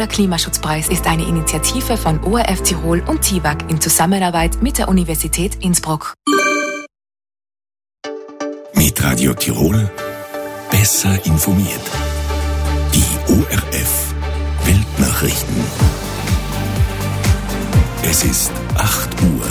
Nobler Klimaschutzpreis ist eine Initiative von ORF Tirol und TIWAG in Zusammenarbeit mit der Universität Innsbruck. Mit Radio Tirol besser informiert. Die ORF Weltnachrichten. Es ist 8 Uhr.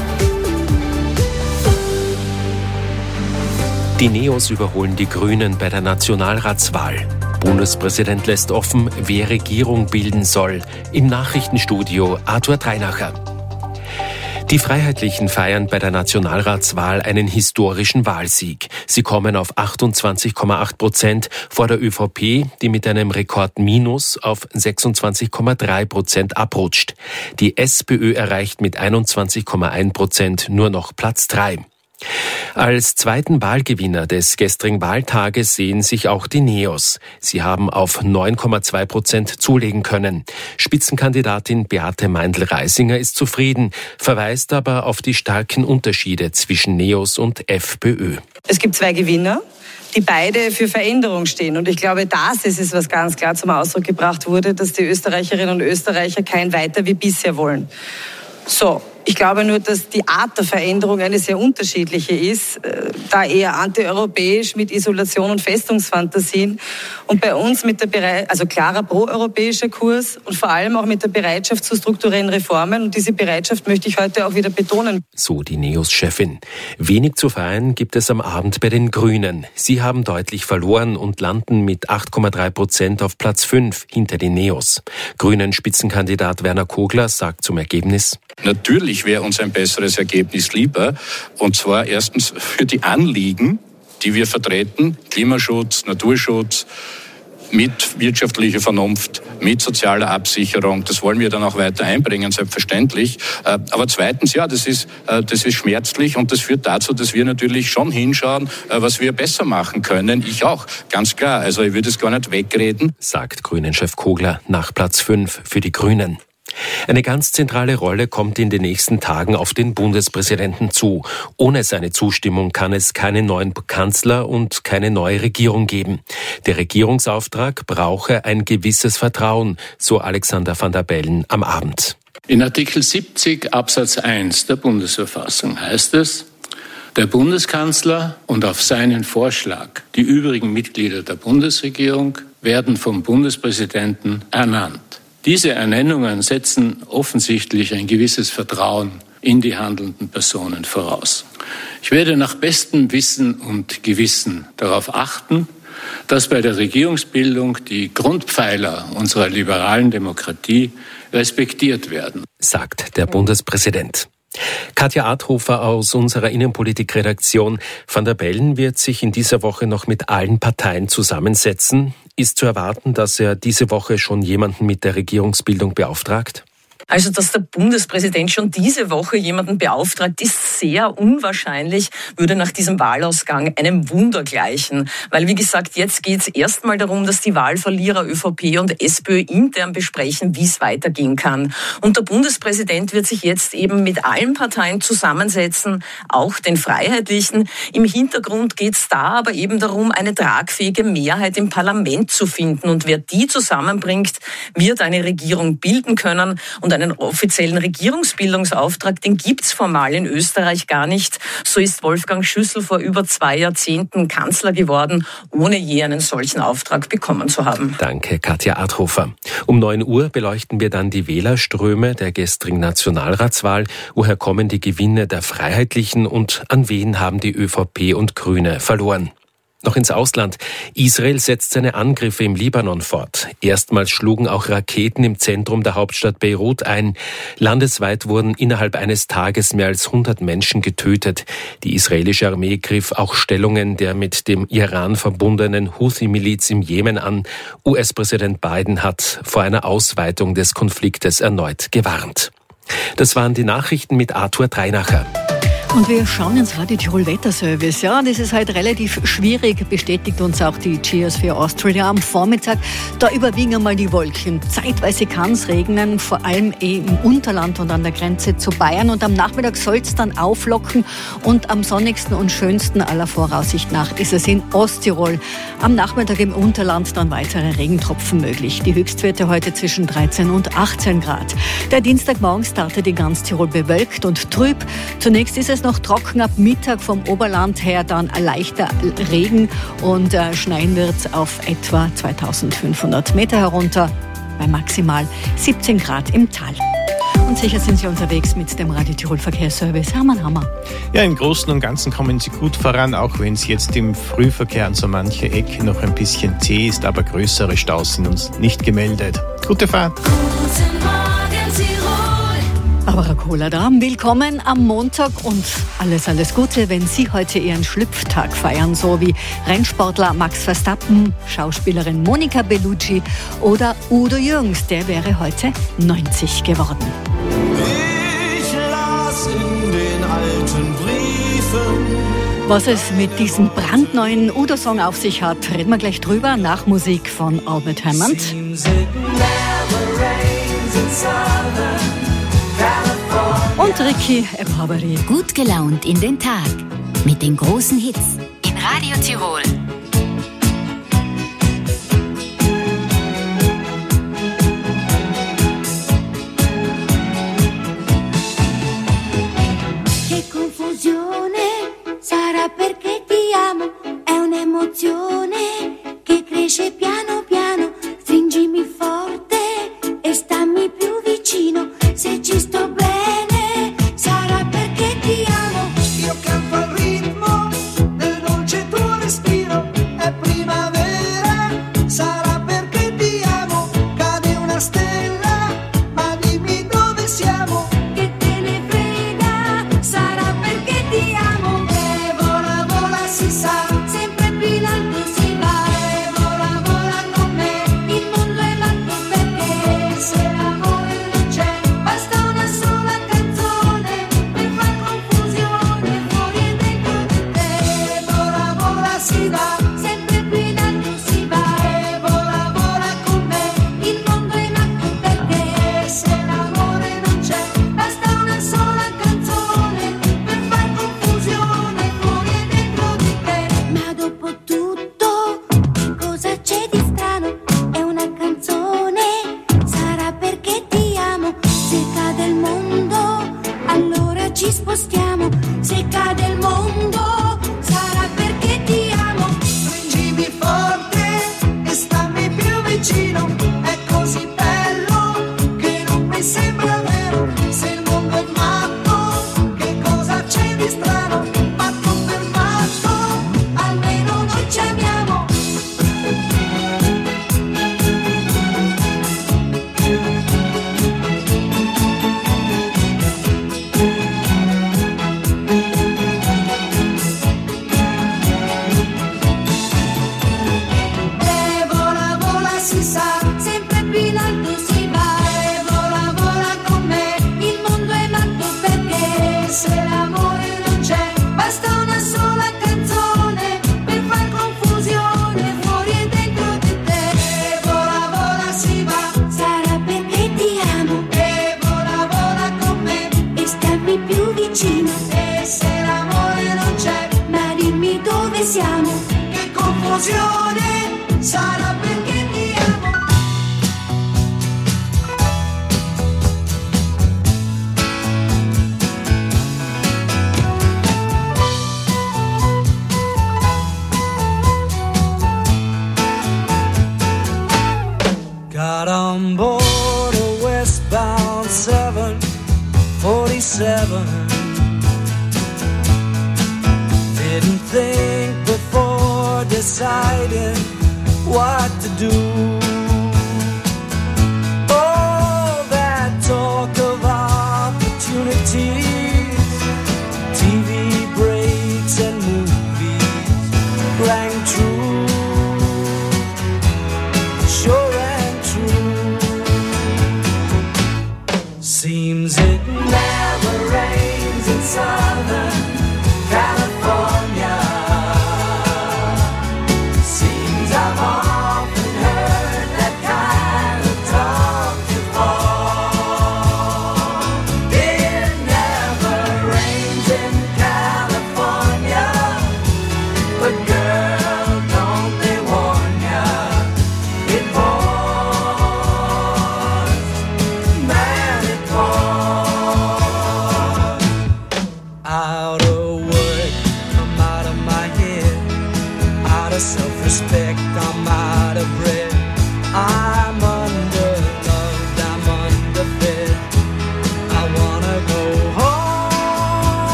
Die Neos überholen die Grünen bei der Nationalratswahl. Bundespräsident lässt offen, wer Regierung bilden soll. Im Nachrichtenstudio Arthur Dreinacher. Die Freiheitlichen feiern bei der Nationalratswahl einen historischen Wahlsieg. Sie kommen auf 28,8% vor der ÖVP, die mit einem Rekordminus auf 26,3% abrutscht. Die SPÖ erreicht mit 21,1% nur noch Platz 3. Als zweiten Wahlgewinner des gestrigen Wahltages sehen sich auch die Neos. Sie haben auf 9,2% zulegen können. Spitzenkandidatin Beate Meindl-Reisinger ist zufrieden, verweist aber auf die starken Unterschiede zwischen Neos und FPÖ. Es gibt zwei Gewinner, die beide für Veränderung stehen. Und ich glaube, das ist es, was ganz klar zum Ausdruck gebracht wurde, dass die Österreicherinnen und Österreicher kein Weiter wie bisher wollen. So. Ich glaube nur, dass die Art der Veränderung eine sehr unterschiedliche ist, da eher antieuropäisch mit Isolation und Festungsfantasien und bei uns mit der klarer proeuropäischer Kurs und vor allem auch mit der Bereitschaft zu strukturellen Reformen. Und diese Bereitschaft möchte ich heute auch wieder betonen. So die Neos-Chefin. Wenig zu feiern gibt es am Abend bei den Grünen. Sie haben deutlich verloren und landen mit 8,3% auf Platz 5 hinter den Neos. Grünen-Spitzenkandidat Werner Kogler sagt zum Ergebnis: Natürlich wäre uns ein besseres Ergebnis lieber. Und zwar erstens für die Anliegen, die wir vertreten, Klimaschutz, Naturschutz, mit wirtschaftlicher Vernunft, mit sozialer Absicherung. Das wollen wir dann auch weiter einbringen, selbstverständlich. Aber zweitens, ja, das ist schmerzlich und das führt dazu, dass wir natürlich schon hinschauen, was wir besser machen können. Ich auch, ganz klar. Also ich würde es gar nicht wegreden. Sagt Grünen-Chef Kogler nach Platz 5 für die Grünen. Eine ganz zentrale Rolle kommt in den nächsten Tagen auf den Bundespräsidenten zu. Ohne seine Zustimmung kann es keinen neuen Kanzler und keine neue Regierung geben. Der Regierungsauftrag brauche ein gewisses Vertrauen, so Alexander van der Bellen am Abend. In Artikel 70 Absatz 1 der Bundesverfassung heißt es: Der Bundeskanzler und auf seinen Vorschlag die übrigen Mitglieder der Bundesregierung werden vom Bundespräsidenten ernannt. Diese Ernennungen setzen offensichtlich ein gewisses Vertrauen in die handelnden Personen voraus. Ich werde nach bestem Wissen und Gewissen darauf achten, dass bei der Regierungsbildung die Grundpfeiler unserer liberalen Demokratie respektiert werden, sagt der Bundespräsident. Katja Adhofer aus unserer Innenpolitik-Redaktion. Van der Bellen wird sich in dieser Woche noch mit allen Parteien zusammensetzen. Ist zu erwarten, dass er diese Woche schon jemanden mit der Regierungsbildung beauftragt? Also, dass der Bundespräsident schon diese Woche jemanden beauftragt, ist sehr unwahrscheinlich, würde nach diesem Wahlausgang einem Wunder gleichen. Weil, wie gesagt, jetzt geht es erstmal darum, dass die Wahlverlierer ÖVP und SPÖ intern besprechen, wie es weitergehen kann. Und der Bundespräsident wird sich jetzt eben mit allen Parteien zusammensetzen, auch den Freiheitlichen. Im Hintergrund geht es da aber eben darum, eine tragfähige Mehrheit im Parlament zu finden. Und wer die zusammenbringt, wird eine Regierung bilden können. Und einen offiziellen Regierungsbildungsauftrag, den gibt's formal in Österreich gar nicht. So ist Wolfgang Schüssel vor über 2 Jahrzehnten Kanzler geworden, ohne je einen solchen Auftrag bekommen zu haben. Danke, Katja Adhofer. Um 9 Uhr beleuchten wir dann die Wählerströme der gestrigen Nationalratswahl. Woher kommen die Gewinne der Freiheitlichen und an wen haben die ÖVP und Grüne verloren? Noch ins Ausland. Israel setzt seine Angriffe im Libanon fort. Erstmals schlugen auch Raketen im Zentrum der Hauptstadt Beirut ein. Landesweit wurden innerhalb eines Tages mehr als 100 Menschen getötet. Die israelische Armee griff auch Stellungen der mit dem Iran verbundenen Houthi-Miliz im Jemen an. US-Präsident Biden hat vor einer Ausweitung des Konfliktes erneut gewarnt. Das waren die Nachrichten mit Arthur Dreinacher. Und wir schauen ins Radio Tirol Wetterservice. Ja, das ist halt relativ schwierig, bestätigt uns auch die Geosphere Austria am Vormittag. Da überwiegen einmal die Wolken. Zeitweise kann es regnen, vor allem im Unterland und an der Grenze zu Bayern. Und am Nachmittag soll es dann auflocken. Und am sonnigsten und schönsten aller Voraussicht nach ist es in Osttirol. Am Nachmittag im Unterland dann weitere Regentropfen möglich. Die Höchstwerte heute zwischen 13 und 18 Grad. Der Dienstagmorgen startet in ganz Tirol bewölkt und trüb. Zunächst ist es noch trocken, ab Mittag vom Oberland her dann ein leichter Regen und schneien wird es auf etwa 2500 Meter herunter bei maximal 17 Grad im Tal. Und sicher sind Sie unterwegs mit dem Radio Tirol Verkehrsservice. Hermann Hammer. Ja, im Großen und Ganzen kommen Sie gut voran, auch wenn es jetzt im Frühverkehr an so mancher Ecke noch ein bisschen zäh ist, aber größere Staus sind uns nicht gemeldet. Gute Fahrt. Guten Morgen, Tirol. Barbara Kohler da. Willkommen am Montag und alles Gute, wenn Sie heute Ihren Schlüpftag feiern, so wie Rennsportler Max Verstappen, Schauspielerin Monica Bellucci oder Udo Jürgens, der wäre heute 90 geworden. Ich las in den alten Briefen. Was es mit diesem brandneuen Udo-Song auf sich hat, reden wir gleich drüber nach Musik von Albert Hammond. Und Ricky Ephaberi. Gut gelaunt in den Tag mit den großen Hits in Radio Tirol. Che confusione sarà perché ti amo, è un'emozione che cresce piano piano, stringimi forte e stammi più vicino, se ci sto bene sarà perché ti amo. Io canto al ritmo del dolce tuo respiro, è primavera, sarà perché ti amo, cade una stella, ma dimmi dove siamo. Che te ne frega, sarà perché ti amo. E vola, vola, si sa, Sempre più in alto si va, e vola, vola con me, il mondo è matto perché se l'amore non c'è, basta una sola canzone per far confusione fuori e dentro di te. e vola, vola, si va, Sempre più in alto si va, e vola, vola con me, il mondo è matto perché se l'amore non c'è, basta una sola canzone per far confusione fuori e dentro di te. Ma dopo tutto, cosa c'è di strano? È una canzone, sarà perché ti amo. Se cade il mondo, allora ci spostiamo. Se cade il mondo, sarà perché ti amo. stringimi forte e stammi più vicino, è così bello che non mi sembra vero, se il mondo è matto, che cosa c'è di strano, matto per matto, almeno noi ci amiamo. E vola, vola, si sa, Sempre più in alto si va, e vola, vola con me, il mondo è matto perché se l'amore non c'è, basta una sola canzone per far confusione fuori e dentro di te. e vola, vola, si va, Sarà perché ti amo e vola, vola con me, e stammi più vicino, e se l'amore non c'è, ma dimmi dove siamo. che confusione, sarà perché ti amo. Got on board a westbound 747. Didn't think before deciding what to do. All that talk of opportunities, TV breaks and movies rang true, sure and true. Seems it never rains in southern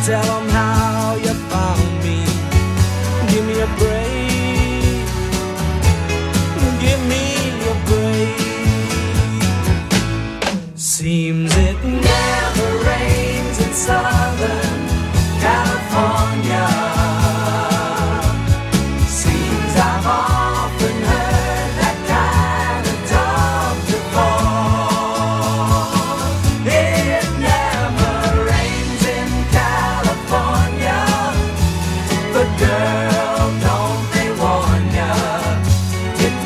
tell them how you found me. Give me a break. Give me a break. Seems it never rains in Southern California. Seems I've often heard that kind of talk before. It never rains in California, but girl, don't they warn ya? It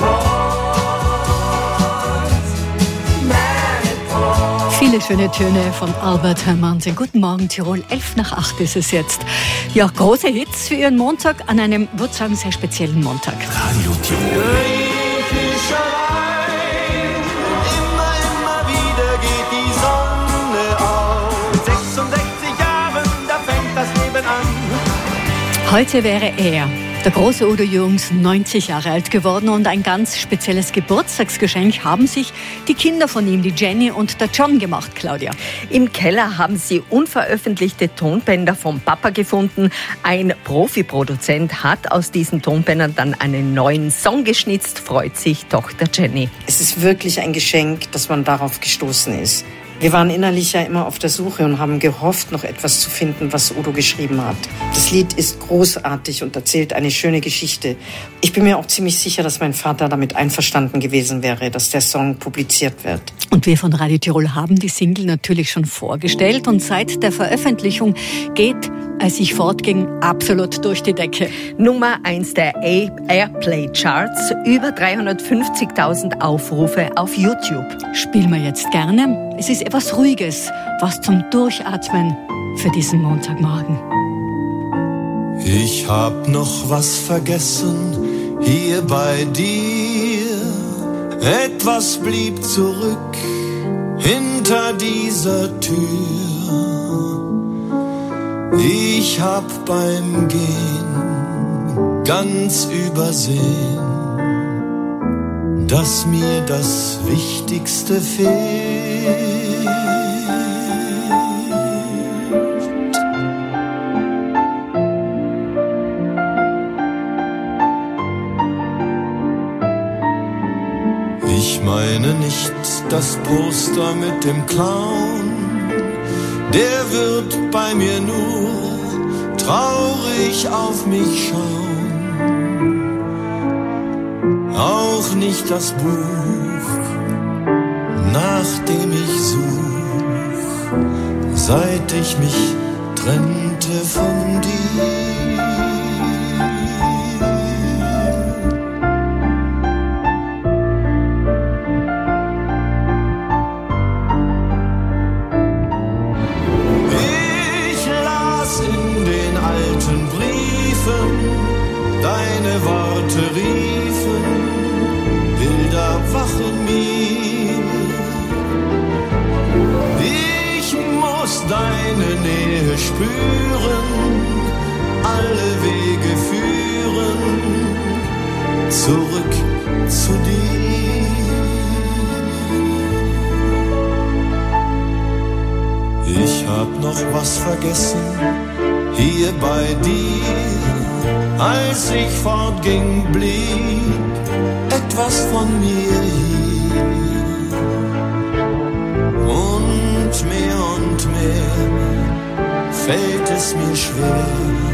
pours, man, it pours. Viele schöne Töne von Albert Hermansen. Guten Morgen, Tirol. 7:55 ist es jetzt. Ja, große Hits für Ihren Montag an einem, würde sagen, sehr speziellen Montag. Radio Tirol. Immer wieder geht die Sonne auf. 66 Jahren, da fängt das Leben an. Heute wäre er, der große Udo Jürgens, 90 Jahre alt geworden und ein ganz spezielles Geburtstagsgeschenk haben sich die Kinder von ihm, die Jenny und der John, gemacht, Claudia. Im Keller haben sie unveröffentlichte Tonbänder vom Papa gefunden. Ein Profiproduzent hat aus diesen Tonbändern dann einen neuen Song geschnitzt, freut sich Tochter Jenny. Es ist wirklich ein Geschenk, dass man darauf gestoßen ist. Wir waren innerlich ja immer auf der Suche und haben gehofft, noch etwas zu finden, was Udo geschrieben hat. Das Lied ist großartig und erzählt eine schöne Geschichte. Ich bin mir auch ziemlich sicher, dass mein Vater damit einverstanden gewesen wäre, dass der Song publiziert wird. Und wir von Radio Tirol haben die Single natürlich schon vorgestellt und seit der Veröffentlichung geht, als ich fortging, absolut durch die Decke. Nummer 1 der Airplay-Charts, über 350.000 Aufrufe auf YouTube. Spielen wir jetzt gerne. Es ist etwas Ruhiges, was zum Durchatmen für diesen Montagmorgen. Ich hab noch was vergessen hier bei dir. Etwas blieb zurück hinter dieser Tür. Ich hab beim Gehen ganz übersehen, dass mir das Wichtigste fehlt. Ich meine nicht das Poster mit dem Clown, der wird bei mir nur traurig auf mich schauen. Auch nicht das Buch, nach dem ich such, seit ich mich trennte von dir. Deine Worte riefen, Bilder wachen mir. Ich muss deine Nähe spüren, alle Wege führen, zurück zu dir. Ich hab noch was vergessen, hier bei dir. Als ich fortging, blieb etwas von mir hier. Und mehr fällt es mir schwer,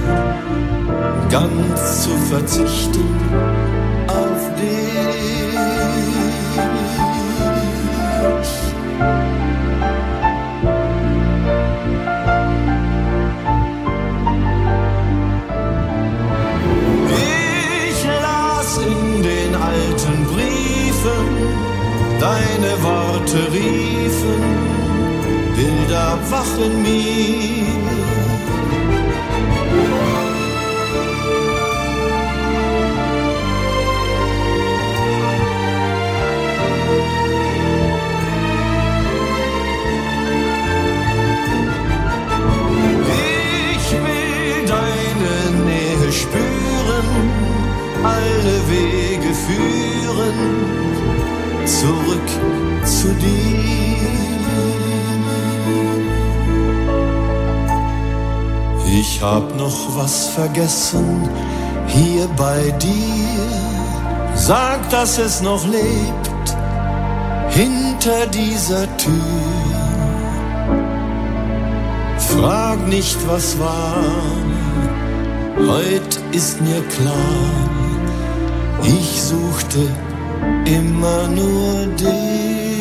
ganz zu verzichten auf dich. Deine Worte riefen, Bilder wachen mir. Ich will deine Nähe spüren, alle Wege führen, zurück zu dir. Ich hab noch was vergessen hier bei dir. Sag, dass es noch lebt hinter dieser Tür. Frag nicht, was war, heut ist mir klar, ich suchte immer nur dich.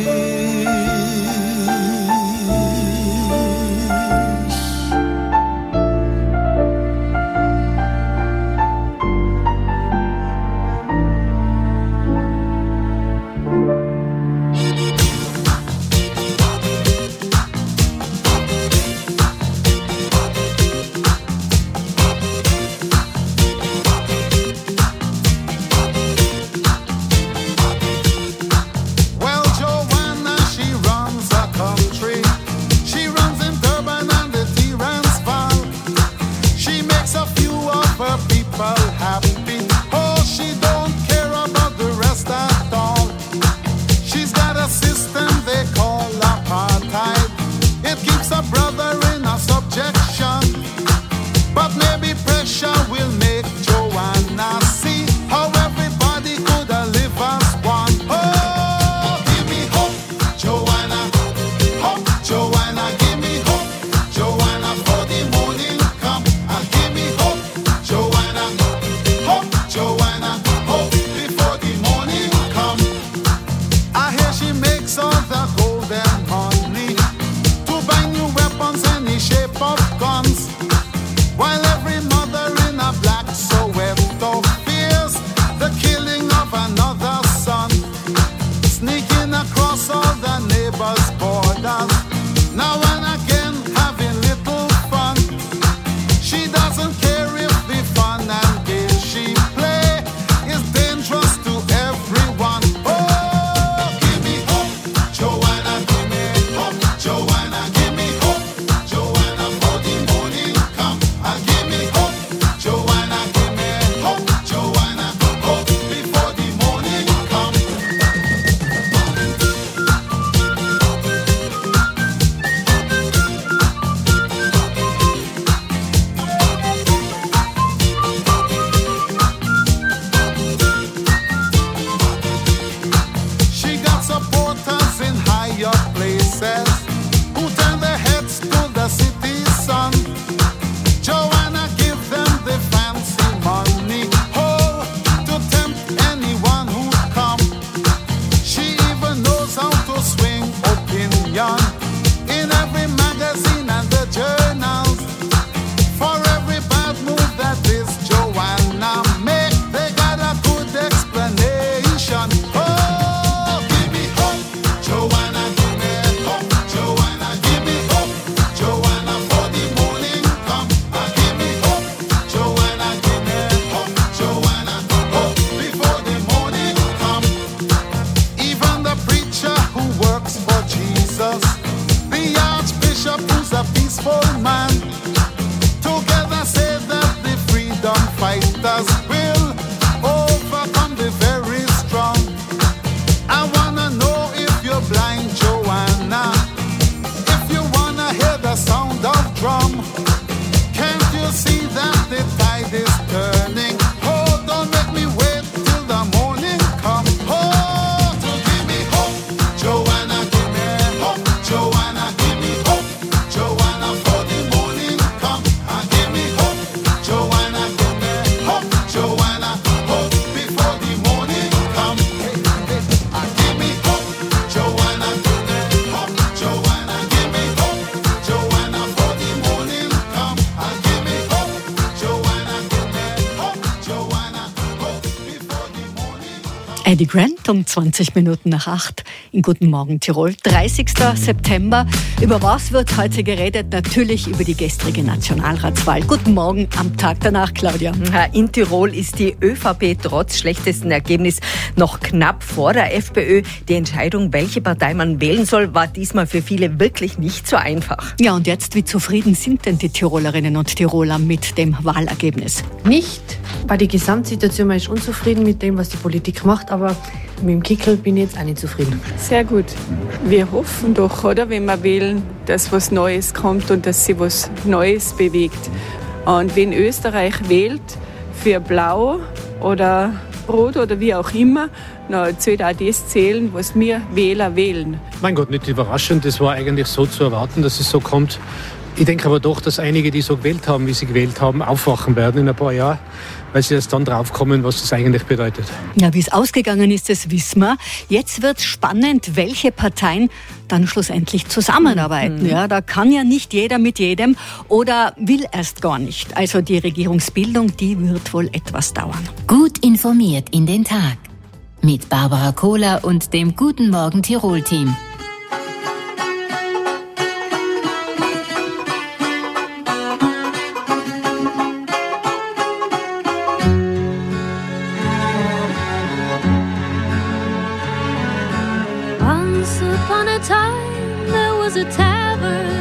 Eddie Grant um 20 Minuten nach 8 in Guten Morgen Tirol. 30. September. Über was wird heute geredet? Natürlich über die gestrige Nationalratswahl. Guten Morgen am Tag danach, Claudia. In Tirol ist die ÖVP trotz schlechtesten Ergebnis noch knapp vor der FPÖ. Die Entscheidung, welche Partei man wählen soll, war diesmal für viele wirklich nicht so einfach. Ja, und jetzt, wie zufrieden sind denn die Tirolerinnen und Tiroler mit dem Wahlergebnis? Nicht, weil die Gesamtsituation, man ist unzufrieden mit dem, was die Politik macht, aber mit dem Kickel bin ich jetzt auch nicht zufrieden. Sehr gut. Wir hoffen doch, oder, wenn wir wählen, dass was Neues kommt und dass sich was Neues bewegt. Und wenn Österreich wählt für Blau oder Rot oder wie auch immer, dann sollte auch das zählen, was wir Wähler wählen. Mein Gott, nicht überraschend. Das war eigentlich so zu erwarten, dass es so kommt. Ich denke aber doch, dass einige, die so gewählt haben, wie sie gewählt haben, aufwachen werden in ein paar Jahren, weil sie erst dann draufkommen, was das eigentlich bedeutet. Ja, wie es ausgegangen ist, das wissen wir. Jetzt wird es spannend, welche Parteien dann schlussendlich zusammenarbeiten. Ja, da kann ja nicht jeder mit jedem oder will erst gar nicht. Also die Regierungsbildung, die wird wohl etwas dauern. Gut informiert in den Tag. Mit Barbara Kohler und dem Guten Morgen Tirol-Team. Once upon a time there was a tavern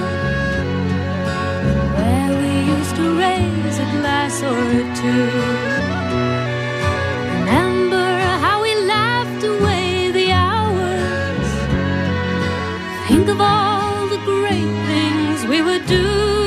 where we used to raise a glass or two. Remember how we laughed away the hours. Think of all the great things we would do.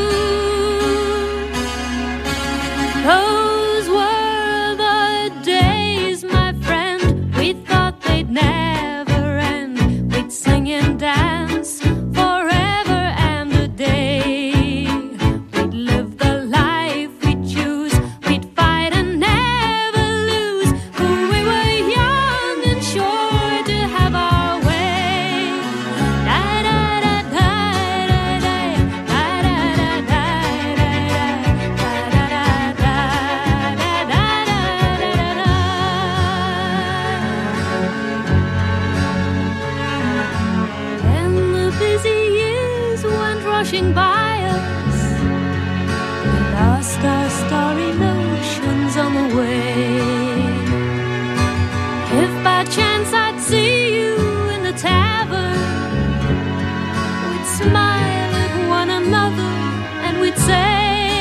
Those were the days, my friend. We thought they'd never end. We'd sing and dance forever and a day. We'd live the life we'd choose. We'd fight and never lose. We were young and sure to have our way. Da da da da da da da da Then the busy years went rushing by us. We lost our starry notions on the way. If by chance I'd see you in the tavern, we'd smile at one another and we'd say,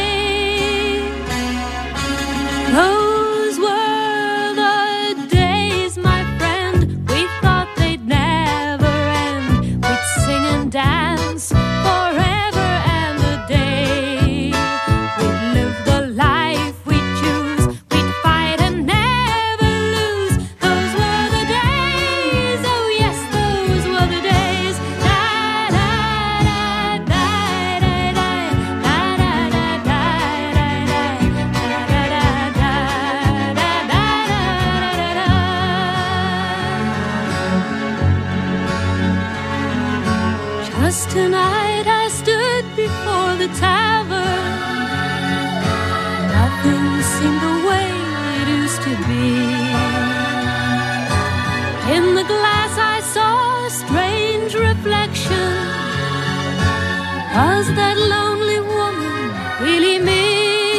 those were the days, my friend. We thought they'd never end. We'd sing and dance forever and a day. We'd live the life we'd choose. We'd fight and never lose. Those were the days. Oh yes, those were the days. Da da da da da da da da da Just tonight I stood before the tavern. Nothing seemed the way it used to be. In the glass I saw a strange reflection. Was that lonely woman really me?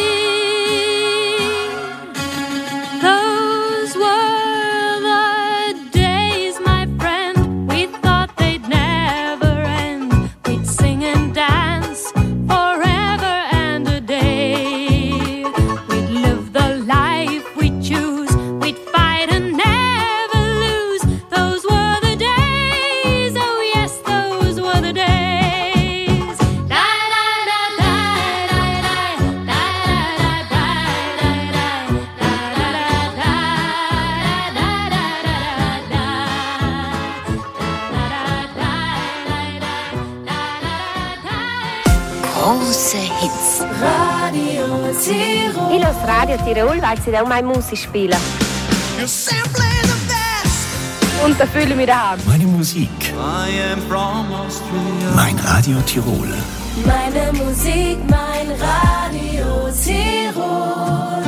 Those were the days, my friend. We thought they'd never end. We'd sing and dance forever and a day. We'd live the life we'd choose. We'd fight and never lose. Those were the days. Oh yes, those were the days. Da da da da da da da da Große Hits. Radio Tirol. Ich höre Radio Tirol, weil sie auch meine Musik spielen. Und da fühle ich mich daheim. Meine Musik. Mein Radio Tirol. Meine Musik, mein Radio Tirol.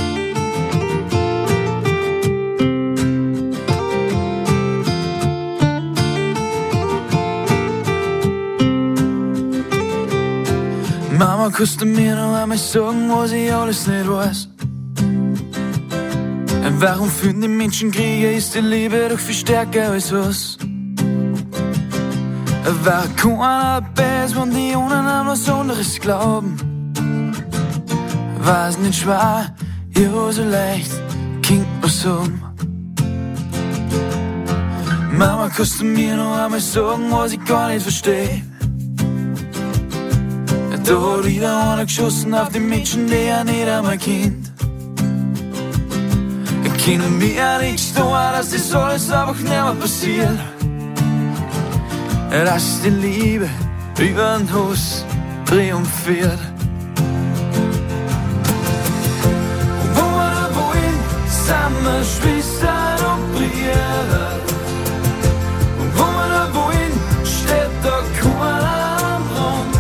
Mama, kannst du mir noch einmal sagen, was ich alles nicht weiß? Warum führen die Menschen Kriege? Ist die Liebe doch viel stärker als was? Warum keiner dabei ist, wenn die Jungen an was anderes glauben? War's nicht schwer, ja so leicht, Kind was sagen. Mama, kannst du mir noch einmal sagen, was ich gar nicht versteh? Da hat wieder einer geschossen auf die Menschen, die er nicht einmal kennt. Können wir nichts tun, dass das alles einfach nicht mehr passiert. Dass die Liebe über den Hass triumphiert. Und wo wir da wollen, sind wir Schwestern und Brüder. Und wo wir da wollen, steht da keiner am Rand.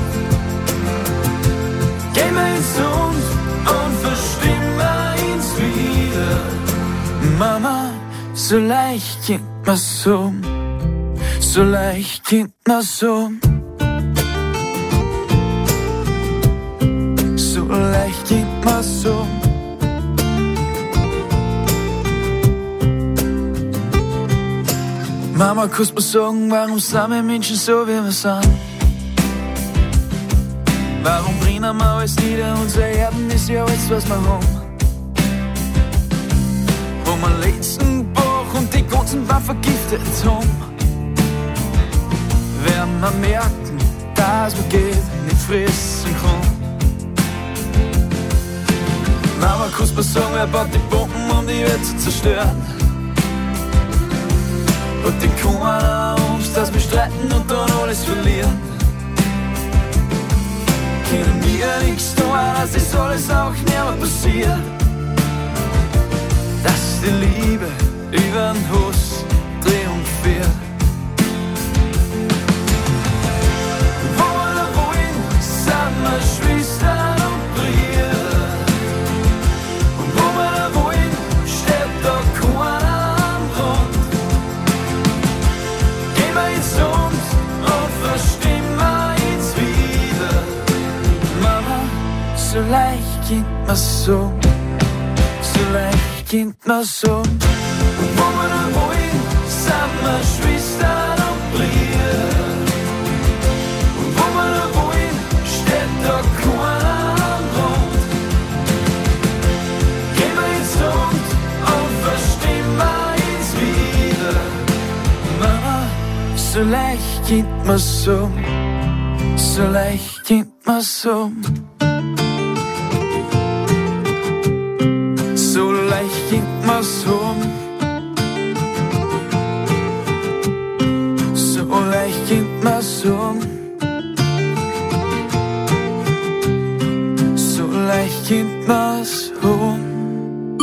Gehen wir ins Land und verstimmen wir uns wieder. Mama, so leicht geht man's um. So leicht geht man's um. So leicht geht man's um. Mama, kannst mir sagen, warum sind wir Menschen so, wie wir sind? Warum brennen wir alles nieder? Unser Erben ist ja alles, was wir haben. Wo wir letzten Bach und die ganzen Waffen vergiftet haben, werden wir merken, dass man geht nicht fressen kann. Mama, kannst mir sagen, wer baut die Bomben, um die Welt zu zerstören? Und die kommen Angst, dass wir streiten und dann alles verlieren. Können wir nichts tun, dass das alles auch nicht mehr passiert. Dass die Liebe über den Hass triumphiert. Wo wir da wollen, sind wir Schwestern und Brüder. Und wo wir da wollen, steht da keiner am Rand. Gehen wir ins Land und verstimmen wir uns wieder. Mama, so leicht geht man's so. So leicht geht man's so. Und wo wir da wollen, sind wir Schwestern und Brüder. Und wo wir da wollen, steht da keiner am Rand. Gehen wir ins Land und verstimmen wir uns wieder. Mama, so leicht geht man's so. So leicht geht man's so. So leicht geht man's um. So leicht geht man's um. So leicht geht man's um.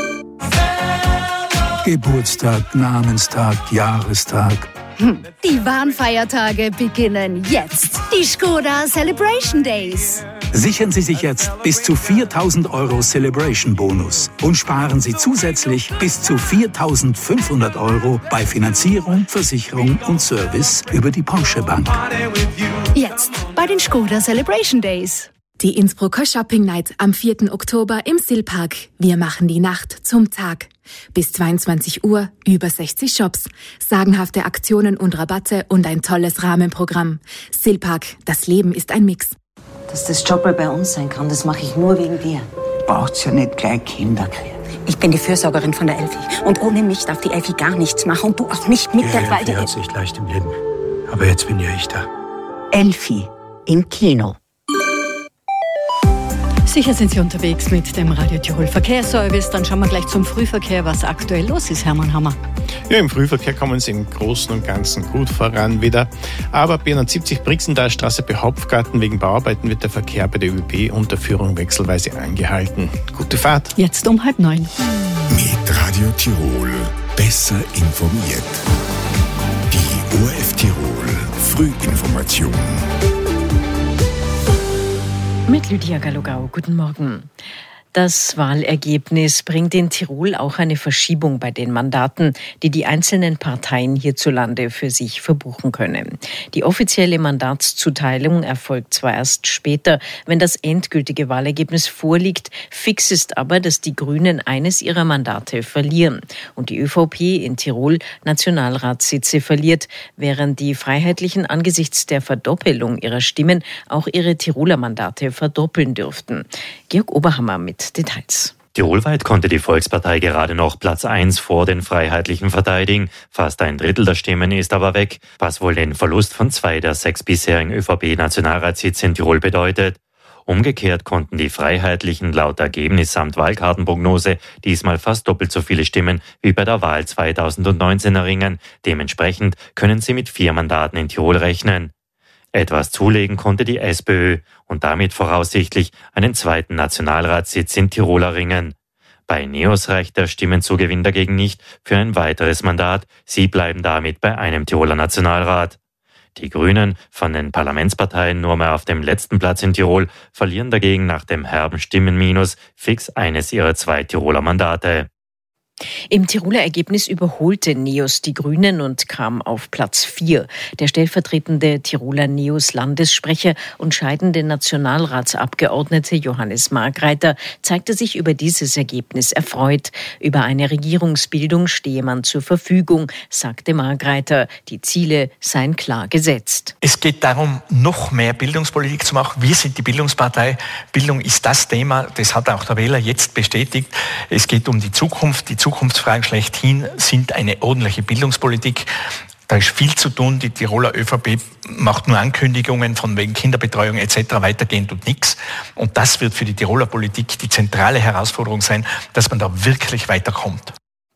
Geburtstag, Namenstag, Jahrestag. Die wahren Feiertage beginnen jetzt. Die Skoda Celebration Days. Sichern Sie sich jetzt bis zu 4.000 € Celebration Bonus und sparen Sie zusätzlich bis zu 4.500 € bei Finanzierung, Versicherung und Service über die Porsche Bank. Jetzt bei den Skoda Celebration Days. Die Innsbrucker Shopping Night am 4. Oktober im Stillpark. Wir machen die Nacht zum Tag. Bis 22 Uhr über 60 Shops, sagenhafte Aktionen und Rabatte und ein tolles Rahmenprogramm. Stillpark, das Leben ist ein Mix. Dass das Job mal bei uns sein kann, das mache ich nur wegen dir. Braucht's ja nicht gleich Kinder kriegen. Ich bin die Fürsorgerin von der Elfi. Und ohne mich darf die Elfi gar nichts machen und du auch nicht mit der Elfi hat sich leicht im Leben. Aber jetzt bin ja ich da. Elfi im Kino. Sicher sind Sie unterwegs mit dem Radio Tirol Verkehrsservice. Dann schauen wir gleich zum Frühverkehr, was aktuell los ist, Hermann Hammer. Ja, im Frühverkehr kommen Sie im Großen und Ganzen gut voran wieder. Aber B71 Brixentalstraße bei Hopfgarten wegen Bauarbeiten wird der Verkehr bei der ÖB-Unterführung wechselweise angehalten. Gute Fahrt. Jetzt um 8:30. Mit Radio Tirol besser informiert. Die ORF Tirol Frühinformation. Mit Lydia Gallogau, guten Morgen. Das Wahlergebnis bringt in Tirol auch eine Verschiebung bei den Mandaten, die die einzelnen Parteien hierzulande für sich verbuchen können. Die offizielle Mandatszuteilung erfolgt zwar erst später, wenn das endgültige Wahlergebnis vorliegt. Fix ist aber, dass die Grünen eines ihrer Mandate verlieren und die ÖVP in Tirol Nationalratssitze verliert, während die Freiheitlichen angesichts der Verdoppelung ihrer Stimmen auch ihre Tiroler Mandate verdoppeln dürften. Georg Oberhammer mit Details. Tirolweit konnte die Volkspartei gerade noch Platz 1 vor den Freiheitlichen verteidigen. Fast ein Drittel der Stimmen ist aber weg, was wohl den Verlust von 2 der 6 bisherigen ÖVP-Nationalratssitze in Tirol bedeutet. Umgekehrt konnten die Freiheitlichen laut Ergebnis samt Wahlkartenprognose diesmal fast doppelt so viele Stimmen wie bei der Wahl 2019 erringen. Dementsprechend können sie mit 4 Mandaten in Tirol rechnen. Etwas zulegen konnte die SPÖ und damit voraussichtlich einen 2. Nationalratssitz in Tirol erringen. Bei NEOS reicht der Stimmenzugewinn dagegen nicht für ein weiteres Mandat. Sie bleiben damit bei einem Tiroler Nationalrat. Die Grünen, von den Parlamentsparteien nur mehr auf dem letzten Platz in Tirol, verlieren dagegen nach dem herben Stimmenminus fix eines ihrer 2 Tiroler Mandate. Im Tiroler Ergebnis überholte NEOS die Grünen und kam auf Platz 4. Der stellvertretende Tiroler NEOS-Landessprecher und scheidende Nationalratsabgeordnete Johannes Margreiter zeigte sich über dieses Ergebnis erfreut. Über eine Regierungsbildung stehe man zur Verfügung, sagte Margreiter. Die Ziele seien klar gesetzt. Es geht darum, noch mehr Bildungspolitik zu machen. Wir sind die Bildungspartei. Bildung ist das Thema, das hat auch der Wähler jetzt bestätigt. Es geht um die Zukunft. Die Zukunftsfragen schlechthin sind eine ordentliche Bildungspolitik. Da ist viel zu tun. Die Tiroler ÖVP macht nur Ankündigungen von wegen Kinderbetreuung etc. Weitergehen tut nichts. Und das wird für die Tiroler Politik die zentrale Herausforderung sein, dass man da wirklich weiterkommt.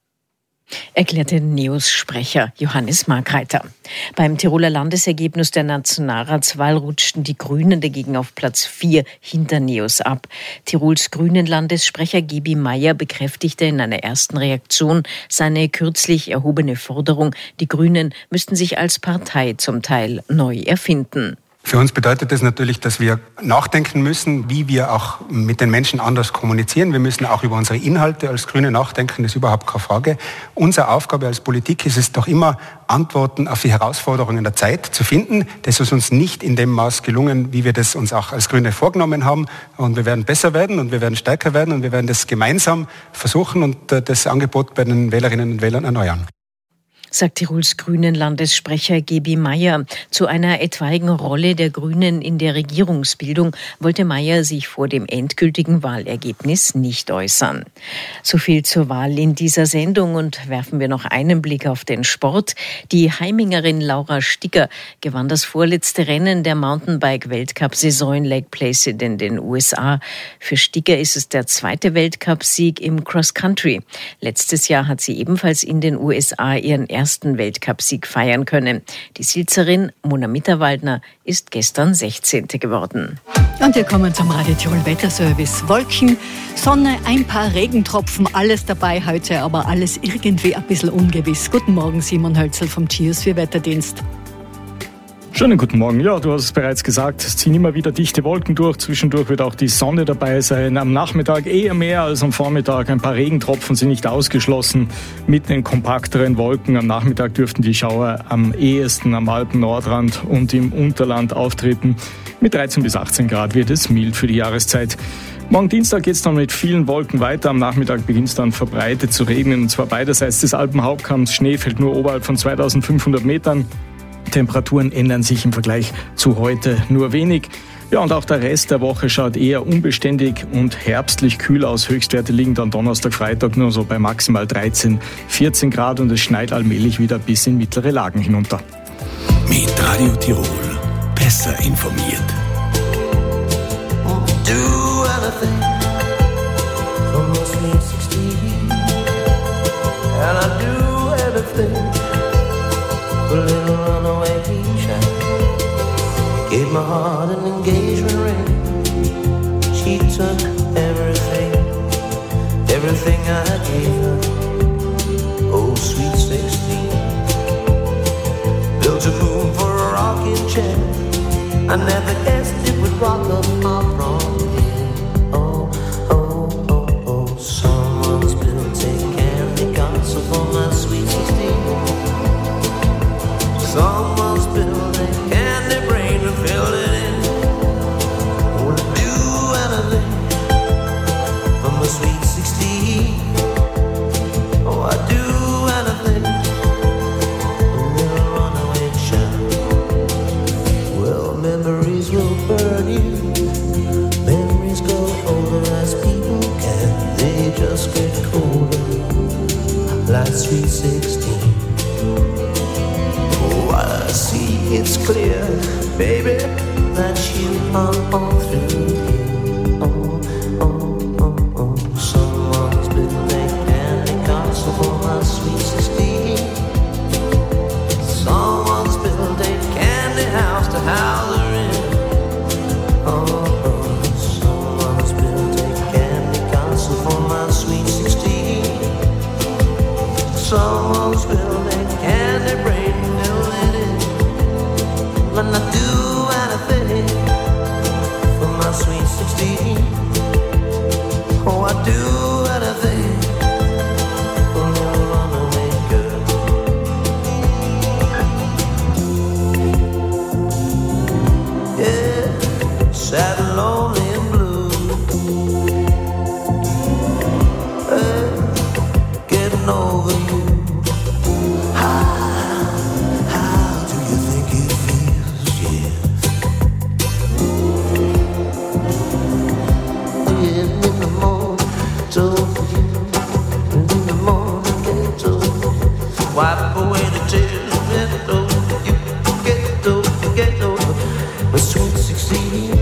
Erklärte NEOS-Sprecher Johannes Margreiter. Beim Tiroler Landesergebnis der Nationalratswahl rutschten die Grünen dagegen auf Platz 4 hinter NEOS ab. Tirols Grünen-Landessprecher Gebi Meyer bekräftigte in einer ersten Reaktion seine kürzlich erhobene Forderung, die Grünen müssten sich als Partei zum Teil neu erfinden. Für uns bedeutet das natürlich, dass wir nachdenken müssen, wie wir auch mit den Menschen anders kommunizieren. Wir müssen auch über unsere Inhalte als Grüne nachdenken, das ist überhaupt keine Frage. Unsere Aufgabe als Politik ist es doch immer, Antworten auf die Herausforderungen der Zeit zu finden. Das ist uns nicht in dem Maß gelungen, wie wir das uns auch als Grüne vorgenommen haben. Und wir werden besser werden und wir werden stärker werden und wir werden das gemeinsam versuchen und das Angebot bei den Wählerinnen und Wählern erneuern, sagt Tirols Grünen-Landessprecher Gebi Meyer. Zu einer etwaigen Rolle der Grünen in der Regierungsbildung wollte Meyer sich vor dem endgültigen Wahlergebnis nicht äußern. So viel zur Wahl in dieser Sendung und werfen wir noch einen Blick auf den Sport. Die Heimingerin Laura Sticker gewann das vorletzte Rennen der Mountainbike-Weltcup-Saison in Lake Placid in den USA. Für Sticker ist es der 2. Weltcupsieg im Cross-Country. Letztes Jahr hat sie ebenfalls in den USA ihren ersten Weltcupsieg feiern können. Die Silzerin Mona Mitterwaldner ist gestern 16. geworden. Und wir kommen zum Radio Tirol Wetterservice. Wolken, Sonne, ein paar Regentropfen, alles dabei heute, aber alles irgendwie ein bisschen ungewiss. Guten Morgen, Simon Hölzel vom GIOS für Wetterdienst. Schönen guten Morgen. Ja, du hast es bereits gesagt, es ziehen immer wieder dichte Wolken durch. Zwischendurch wird auch die Sonne dabei sein. Am Nachmittag eher mehr als am Vormittag. Ein paar Regentropfen sind nicht ausgeschlossen. Mitten in kompakteren Wolken. Am Nachmittag dürften die Schauer am ehesten am Alpen-Nordrand und im Unterland auftreten. Mit 13 bis 18 Grad wird es mild für die Jahreszeit. Morgen Dienstag geht es dann mit vielen Wolken weiter. Am Nachmittag beginnt es dann verbreitet zu regnen. Und zwar beiderseits des Alpenhauptkamms. Schnee fällt nur oberhalb von 2500 Metern. Temperaturen ändern sich im Vergleich zu heute nur wenig. Ja, und auch der Rest der Woche schaut eher unbeständig und herbstlich kühl aus. Höchstwerte liegen dann Donnerstag, Freitag nur so bei maximal 13, 14 Grad und es schneit allmählich wieder bis in mittlere Lagen hinunter. Mit Radio Tirol besser informiert. Do anything from the sweet 16, and I do anything. A little runaway child gave my heart an engagement ring. She took everything, everything I gave her. Oh, sweet 16. Built a moon for a rocking chair. I never guessed it would rock up my prom here. Oh, oh, oh, oh. Someone's built a candy castle for my sweet 16. Someone's building candy brain to fill it in. Would do anything for my sweet 16. Oh, I'd do anything. A little runaway child. Well, memories will sweet 16. Oh, I see it's clear, baby, that you are all through here. Oh, oh, oh, oh. Someone's built a candy castle for my sweet 16. Someone's built a candy house to house her in. Oh, oh. Someone's built a candy castle for my sweet 16. Someone's built a candy brain, fill it in. But I do anything for my sweet 16. Oh, I do anything for a little runaway girl. Yeah, sad and lonely and blue. Getting over you. How do you think it feels? Yeah. In the morning, told you. In the morning, get over you. Wipe away the tears, get over you. Get over my sweet 16.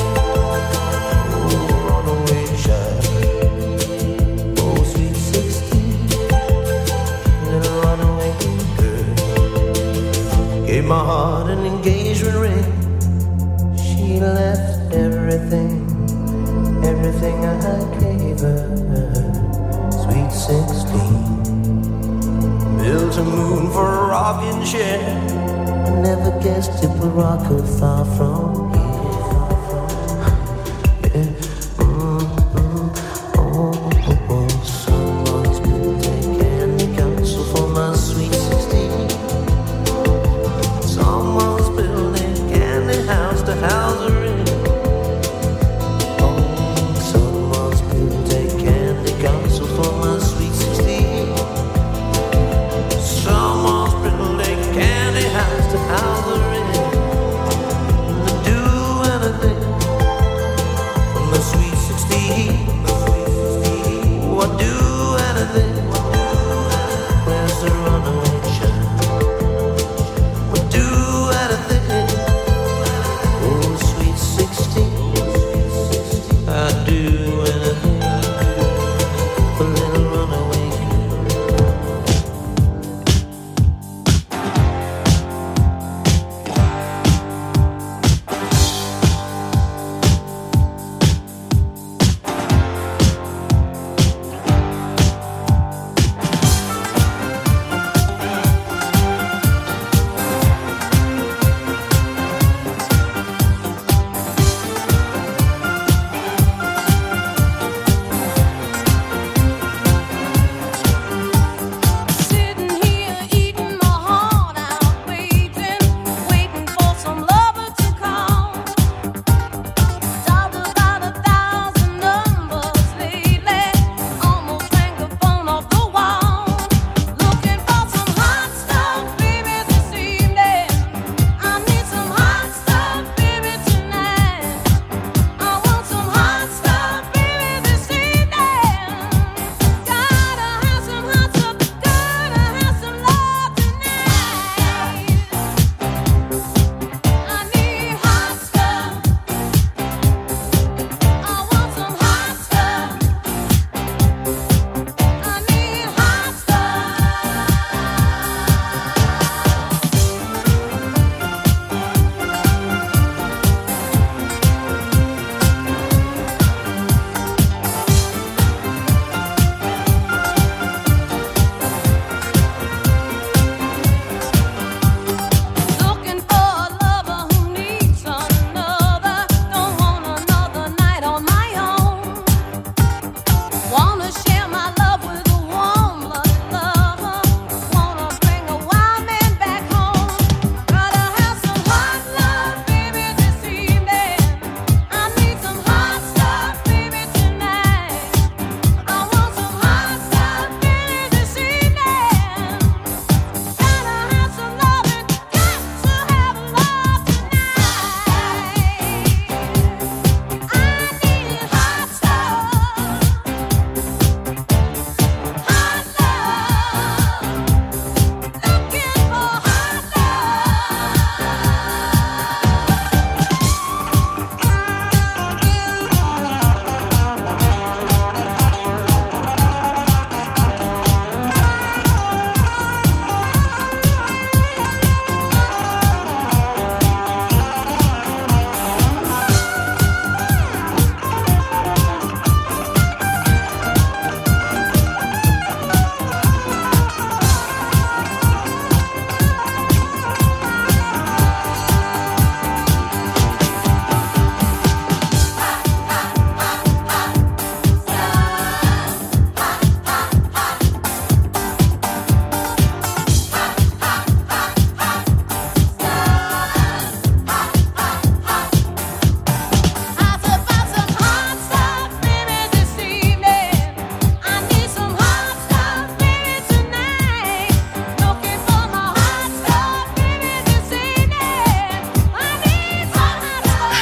Oh, runaway child. Oh, sweet 16. Little runaway girl. Gave my heart an engagement ring. She left everything I gave her. Sweet 16. Built a moon for a rocking chair. I never guessed it would rock her far from here. Yeah. Someone's built a candy castle for my sweet 16. Someone's built a candy house to house her in. Oh, someone's built a candy castle for my sweet 16. Someone's built a candy house to house her in. To do anything for my sweet 16. Oh, I do anything. Where's the runaway child? I do anything. Oh, sweet 16. I do anything for little runaway girl.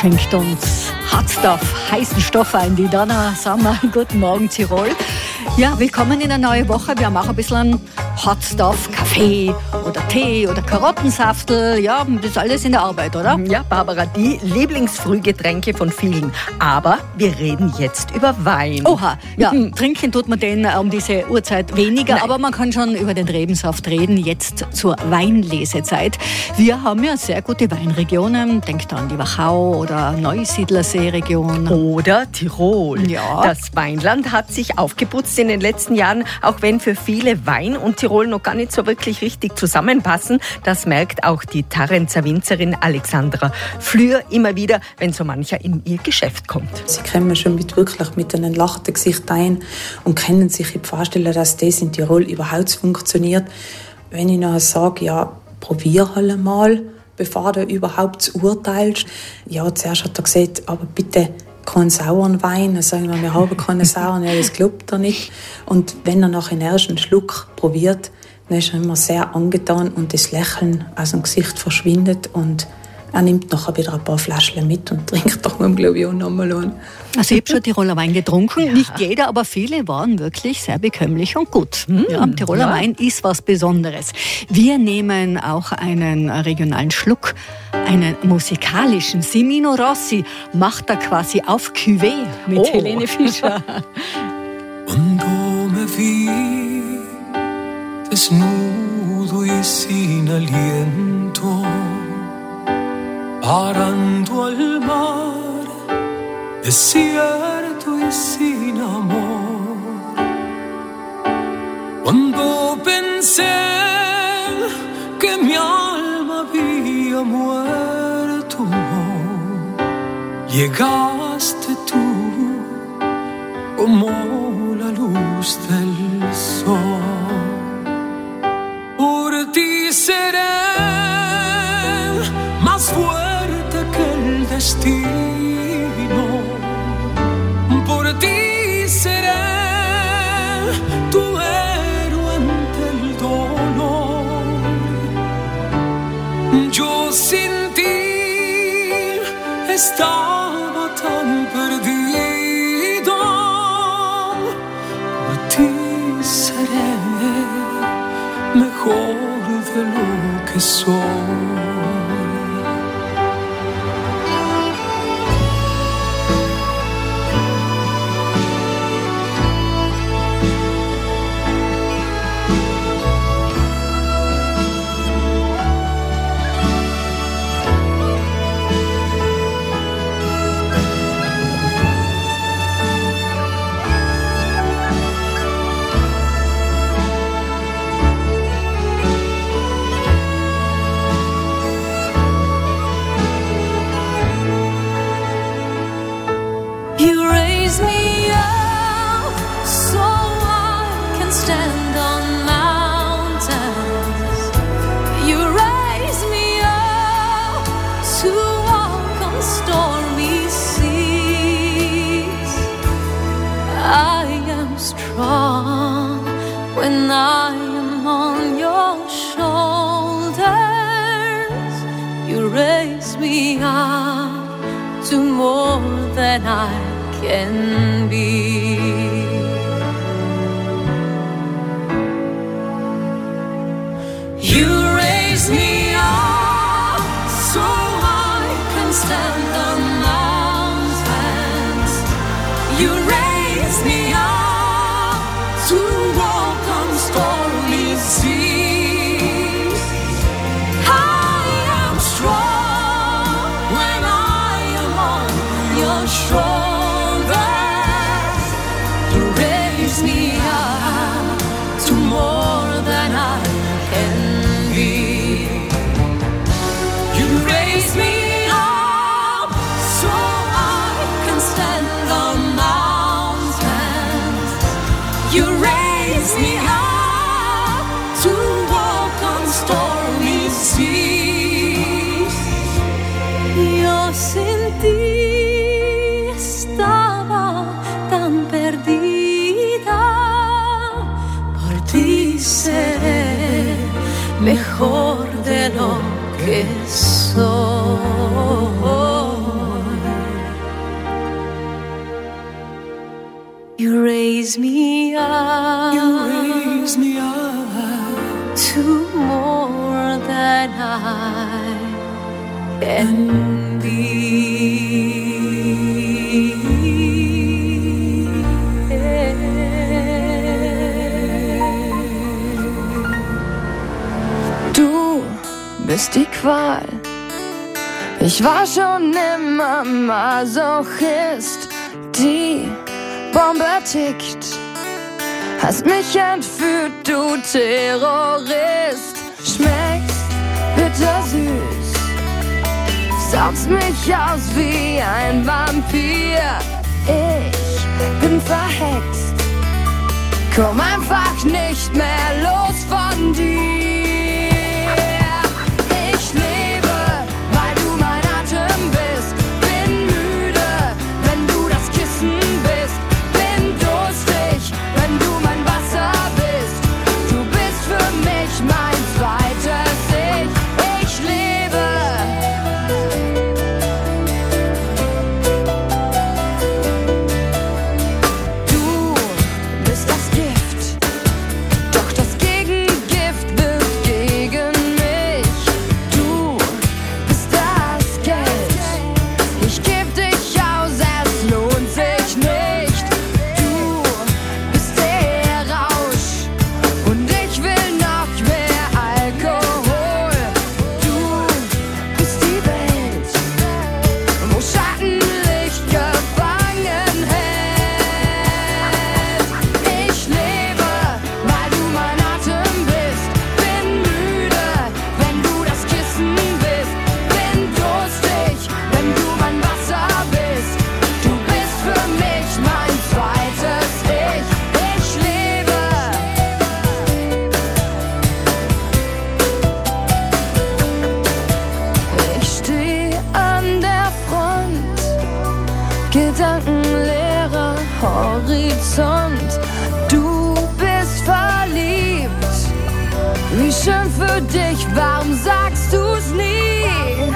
schenkt uns Hot Stuff, heißen Stoff ein. Die Donna Sommer, guten Morgen Tirol. Ja, willkommen in eine neue Woche. Wir haben auch ein bisschen Hot Stuff, Kaffee oder Tee oder Karottensaftel. Ja, das ist alles in der Arbeit, oder? Ja, Barbara, die Lieblingsfrühgetränke von vielen. Aber wir reden jetzt über Wein. Oha, ja, trinken tut man den um diese Uhrzeit weniger, aber man kann schon über den Rebensaft reden, jetzt zur Weinlesezeit. Wir haben ja sehr gute Weinregionen, denkt an die Wachau oder Neusiedlersee-Region. Oder Tirol. Ja. Das Weinland hat sich aufgeputzt in den letzten Jahren, auch wenn für viele Wein und Tirol noch gar nicht so wirklich richtig zusammenpassen. Das merkt auch die Tarrenzer Winzerin Alexandra Flür immer wieder, wenn so mancher in ihr Geschäft kommt. Sie kommen schon wirklich mit einem lachenden Gesicht ein und können sich vorstellen, dass das in Tirol überhaupt funktioniert. Wenn ich noch sage, ja, probier halt mal, bevor du überhaupt urteilst. Ja, zuerst hat er gesagt, aber bitte keinen sauren Wein. Dann sagen wir haben keinen sauren, ja, das glaubt er nicht. Und wenn er nach dem ersten Schluck probiert, dann ist er immer sehr angetan und das Lächeln aus dem Gesicht verschwindet und er nimmt nachher wieder ein paar Flaschen mit und trinkt darum, glaube ich, auch nochmal an. Also ich habe schon Tiroler Wein getrunken, nicht jeder, aber viele waren wirklich sehr bekömmlich und gut. Ja, Tiroler Wein ist was Besonderes. Wir nehmen auch einen regionalen Schluck, einen musikalischen. Simino Rossi macht da quasi auf Cuvée mit Helene Fischer. Cuando me vi desnudo y sin aliento, parando al mar, desierto y sin amor. Cuando pensé que mi alma había muerto, llegaste tú como la luz del sol. Por ti seré más fuerte que el destino, por ti seré tu héroe ante el dolor. Yo sin ti estaba tan perdido, por ti seré mejor de lo que soy. When I am on your shoulders, you raise me up to more than I can be. You raise me up so I can stand on mountains. You raise me up to walk on stormy seas. I am strong when I am on your shoulders. You raise me up to more than I can be. You raise me up so I can stand on mountains. You raise me up to walk on stormy seas. Yo sin ti estaba tan perdida. Por ti seré mejor de lo que soy. You raise me up. You raise me up to more than I can be. Du bist die Qual. Ich war schon immer Masochist. Die Bombe tickt. Hast mich entführt, du Terrorist. Schmeckst bittersüß. Saugst mich aus wie ein Vampir. Ich bin verhext. Komm einfach nicht mehr los von dir. Ich lebe, weil du mein Atem bist. Bin müde, wenn du das Kissen bist. Bin durstig, wenn du mein Wasser bist. Du bist für mich mein zweites Ich. Ich lebe. Du bist das Gift, doch das Gegengift wirkt gegen mich. Du bist das Geld, ich geb dich aus, es lohnt sich nicht. Du bist der Rausch und ich will noch mehr Alkohol. Du bist die Welt, wo Schattenlicht gefangen hält. Ich lebe, weil du mein Atem bist. Bin müde, wenn du das Kissen bist. Bin durstig, wenn du mein Wasser bist. Du bist für mich mein zweites Ich. Ich lebe. Ich stehe an der Front, gedankenleerer Horizont. Du bist verliebt, wie schön für dich, warum sagst du's nie?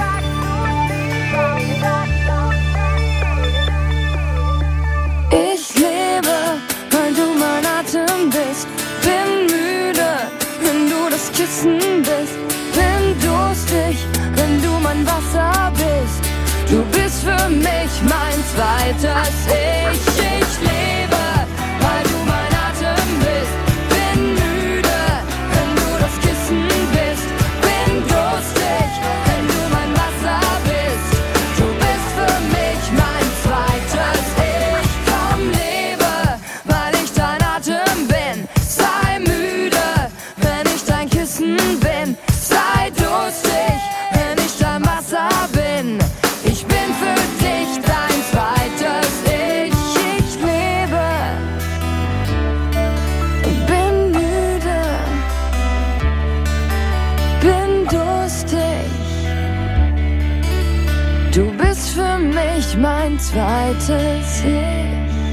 Ich lebe, weil du mein Atem bist. Bin müde, wenn du das Kissen bist. Bin durstig, wenn du mein Wasser bist. Du bist für mich mein zweites Ich. Ich lebe, weil du mein Atem bist. Bin müde, wenn du das Kissen bist. Bin durstig, wenn du mein Wasser bist. Du bist für mich mein zweites Ich. Komm, lebe, weil ich dein Atem bin. Sei müde, wenn ich dein Kissen bin. Sei durstig, wenn ich dein Wasser bin. Ich bin für dich dein zweites Ich. Ich lebe, bin müde, bin durstig. Du bist für mich mein zweites Ich.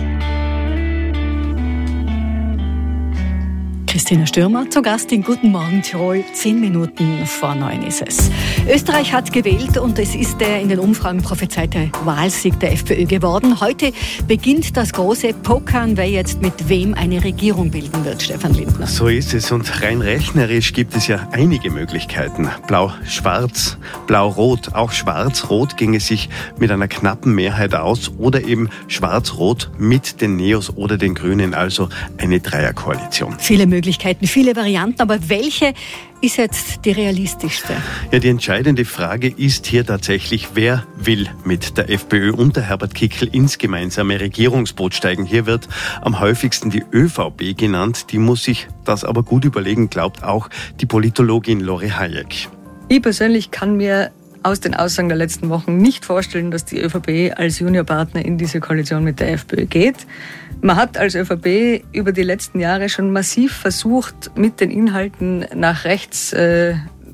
Christina Stürmer zu Gast in Guten Morgen Tirol. 10 Minuten vor 9 ist es. Österreich hat gewählt und es ist der in den Umfragen prophezeite Wahlsieg der FPÖ geworden. Heute beginnt das große Pokern, wer jetzt mit wem eine Regierung bilden wird, Stefan Lindner. So ist es und rein rechnerisch gibt es ja einige Möglichkeiten. Blau-Schwarz, Blau-Rot, auch Schwarz-Rot ginge sich mit einer knappen Mehrheit aus oder eben Schwarz-Rot mit den Neos oder den Grünen, also eine Dreierkoalition. Viele Möglichkeiten, viele Varianten, aber welche ist jetzt die realistischste? Ja, die entscheidende Frage ist hier tatsächlich, wer will mit der FPÖ unter Herbert Kickl ins gemeinsame Regierungsboot steigen. Hier wird am häufigsten die ÖVP genannt. Die muss sich das aber gut überlegen, glaubt auch die Politologin Lori Hayek. Ich persönlich kann mir aus den Aussagen der letzten Wochen nicht vorstellen, dass die ÖVP als Juniorpartner in diese Koalition mit der FPÖ geht. Man hat als ÖVP über die letzten Jahre schon massiv versucht, mit den Inhalten nach rechts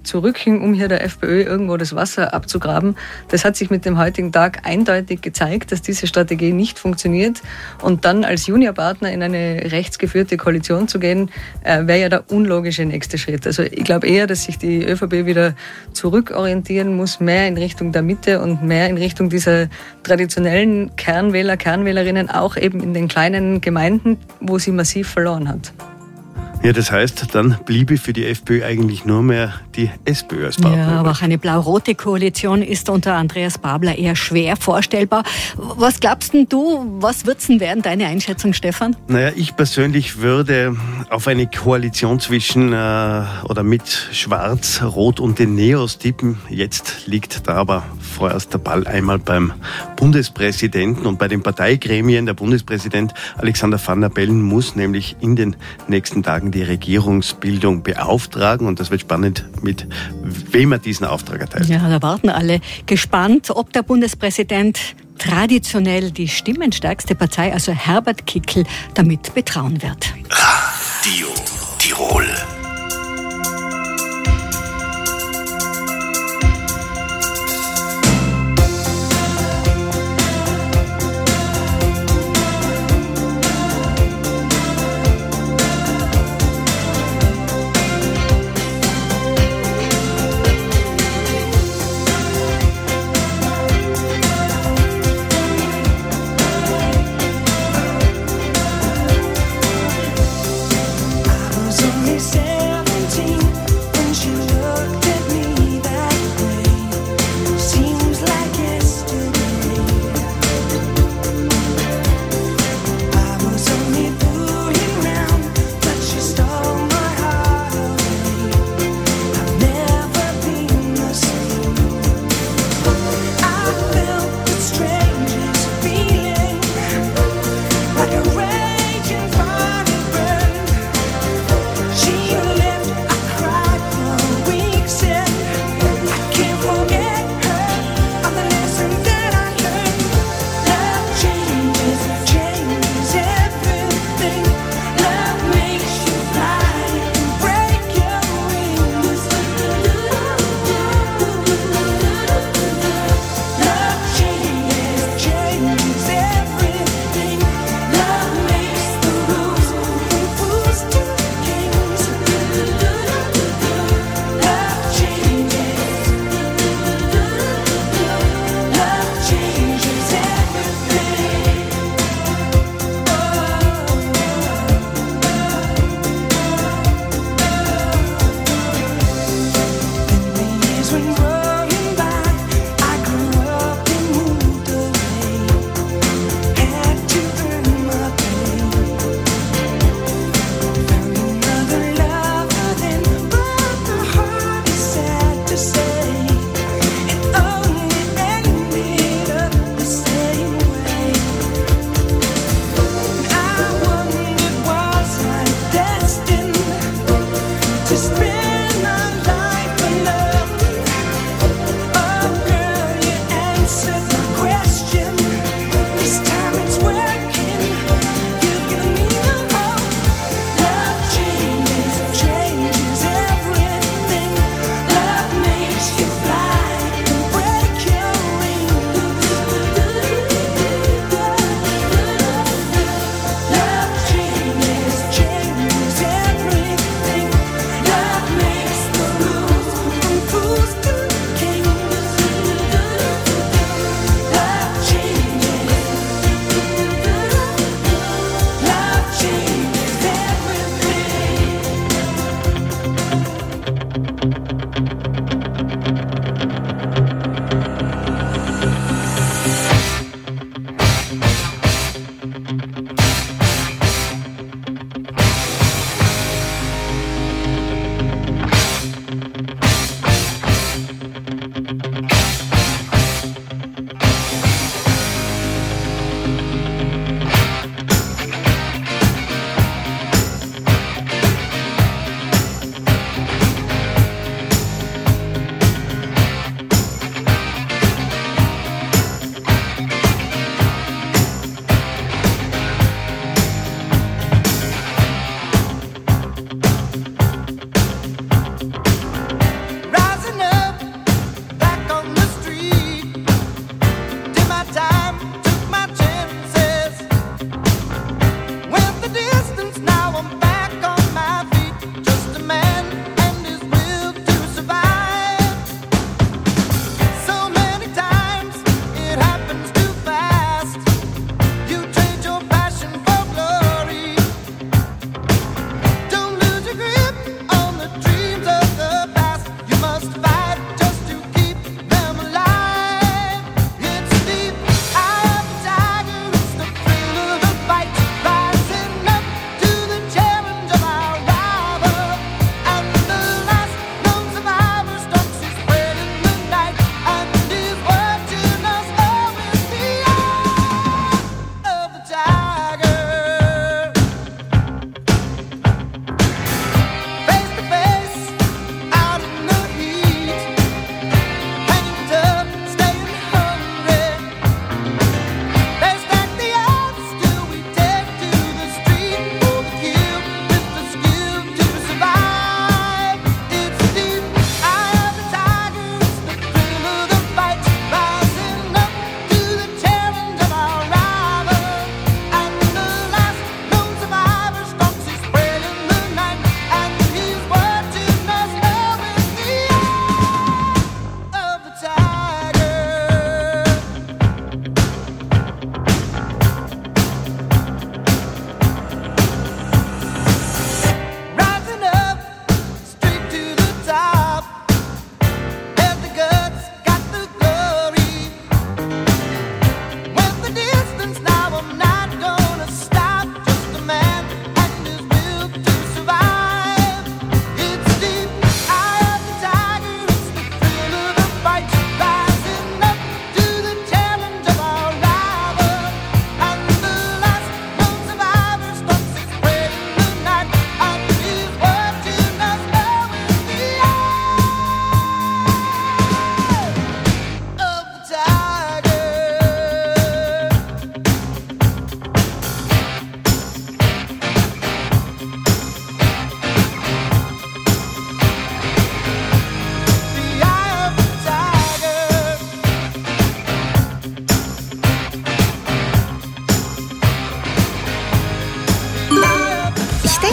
zurückging, um hier der FPÖ irgendwo das Wasser abzugraben. Das hat sich mit dem heutigen Tag eindeutig gezeigt, dass diese Strategie nicht funktioniert. Und dann als Juniorpartner in eine rechtsgeführte Koalition zu gehen, wäre ja der unlogische nächste Schritt. Also ich glaube eher, dass sich die ÖVP wieder zurückorientieren muss, mehr in Richtung der Mitte und mehr in Richtung dieser traditionellen Kernwähler, Kernwählerinnen, auch eben in den kleinen Gemeinden, wo sie massiv verloren hat. Ja, das heißt, dann bliebe für die FPÖ eigentlich nur mehr die SPÖ als Partner. Ja, aber auch eine blau-rote Koalition ist unter Andreas Babler eher schwer vorstellbar. Was glaubst denn du, was wird's denn werden, deine Einschätzung, Stefan? Naja, ich persönlich würde auf eine Koalition zwischen oder mit Schwarz, Rot und den Neos tippen. Jetzt liegt da aber vorerst der Ball einmal beim Bundespräsidenten und bei den Parteigremien. Der Bundespräsident Alexander Van der Bellen muss nämlich in den nächsten Tagen die Regierungsbildung beauftragen und das wird spannend, mit wem er diesen Auftrag erteilt. Ja, da warten alle gespannt, ob der Bundespräsident traditionell die stimmenstärkste Partei, also Herbert Kickl, damit betrauen wird. Radio Tirol. Only say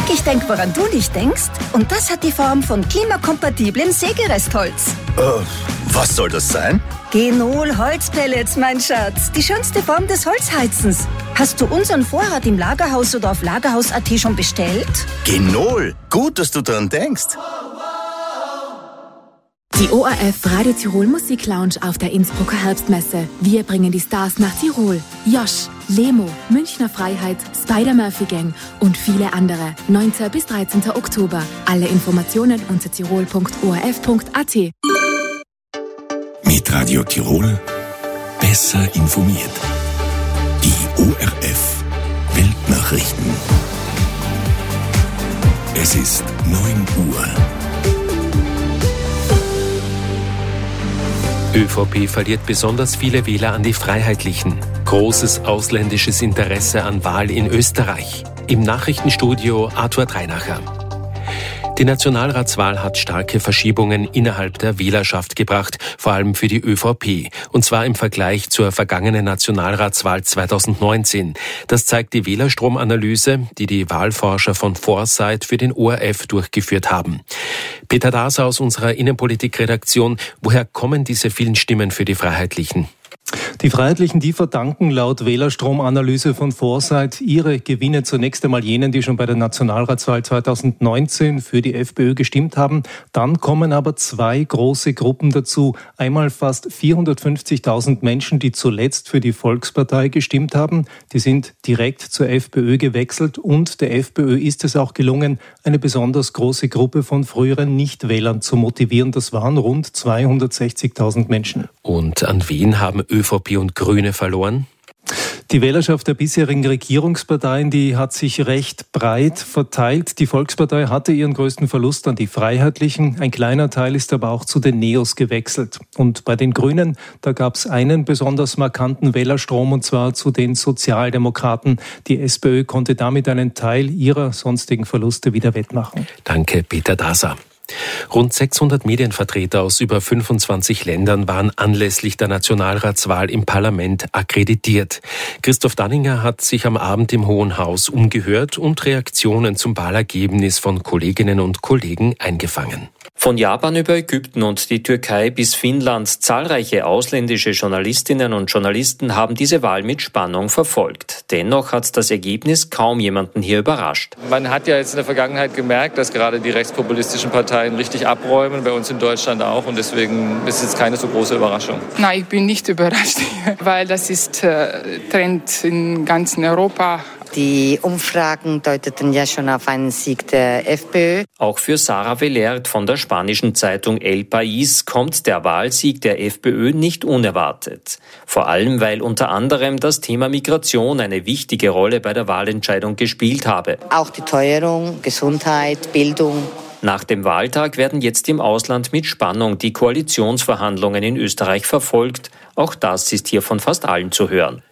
Ich denke, woran du nicht denkst. Und das hat die Form von klimakompatiblem Sägerestholz. Was soll das sein? Genol Holzpellets, mein Schatz. Die schönste Form des Holzheizens. Hast du unseren Vorrat im Lagerhaus oder auf Lagerhaus.at schon bestellt? Genol. Gut, dass du daran denkst. Die ORF Radio Tirol Musik Lounge auf der Innsbrucker Herbstmesse. Wir bringen die Stars nach Tirol. Josh, Lemo, Münchner Freiheit, Spider-Murphy Gang und viele andere. 9. bis 13. Oktober. Alle Informationen unter tirol.orf.at. Mit Radio Tirol besser informiert. Die ORF Weltnachrichten. Es ist 9 Uhr. ÖVP verliert besonders viele Wähler an die Freiheitlichen. Großes ausländisches Interesse an Wahl in Österreich. Im Nachrichtenstudio Arthur Dreinacher. Die Nationalratswahl hat starke Verschiebungen innerhalb der Wählerschaft gebracht, vor allem für die ÖVP, und zwar im Vergleich zur vergangenen Nationalratswahl 2019. Das zeigt die Wählerstromanalyse, die die Wahlforscher von Foresight für den ORF durchgeführt haben. Peter Daser aus unserer Innenpolitik-Redaktion, woher kommen diese vielen Stimmen für die Freiheitlichen? Die Freiheitlichen, die verdanken laut Wählerstromanalyse von Foresight ihre Gewinne zunächst einmal jenen, die schon bei der Nationalratswahl 2019 für die FPÖ gestimmt haben. Dann kommen aber zwei große Gruppen dazu. Einmal fast 450.000 Menschen, die zuletzt für die Volkspartei gestimmt haben. Die sind direkt zur FPÖ gewechselt und der FPÖ ist es auch gelungen, eine besonders große Gruppe von früheren Nichtwählern zu motivieren. Das waren rund 260.000 Menschen. Und an wen haben ÖVP und Grüne verloren? Die Wählerschaft der bisherigen Regierungsparteien, die hat sich recht breit verteilt. Die Volkspartei hatte ihren größten Verlust an die Freiheitlichen. Ein kleiner Teil ist aber auch zu den Neos gewechselt. Und bei den Grünen, da gab es einen besonders markanten Wählerstrom, und zwar zu den Sozialdemokraten. Die SPÖ konnte damit einen Teil ihrer sonstigen Verluste wieder wettmachen. Danke, Peter Daser. Rund 600 Medienvertreter aus über 25 Ländern waren anlässlich der Nationalratswahl im Parlament akkreditiert. Christoph Danninger hat sich am Abend im Hohen Haus umgehört und Reaktionen zum Wahlergebnis von Kolleginnen und Kollegen eingefangen. Von Japan über Ägypten und die Türkei bis Finnland, zahlreiche ausländische Journalistinnen und Journalisten haben diese Wahl mit Spannung verfolgt. Dennoch hat das Ergebnis kaum jemanden hier überrascht. Man hat ja jetzt in der Vergangenheit gemerkt, dass gerade die rechtspopulistischen Parteien richtig abräumen, bei uns in Deutschland auch, und deswegen ist es keine so große Überraschung. Nein, ich bin nicht überrascht, weil das ist Trend in ganzen Europa. Die Umfragen deuteten ja schon auf einen Sieg der FPÖ. Auch für Sarah Velert von der spanischen Zeitung El País kommt der Wahlsieg der FPÖ nicht unerwartet. Vor allem, weil unter anderem das Thema Migration eine wichtige Rolle bei der Wahlentscheidung gespielt habe. Auch die Teuerung, Gesundheit, Bildung. Nach dem Wahltag werden jetzt im Ausland mit Spannung die Koalitionsverhandlungen in Österreich verfolgt. Auch das ist hier von fast allen zu hören.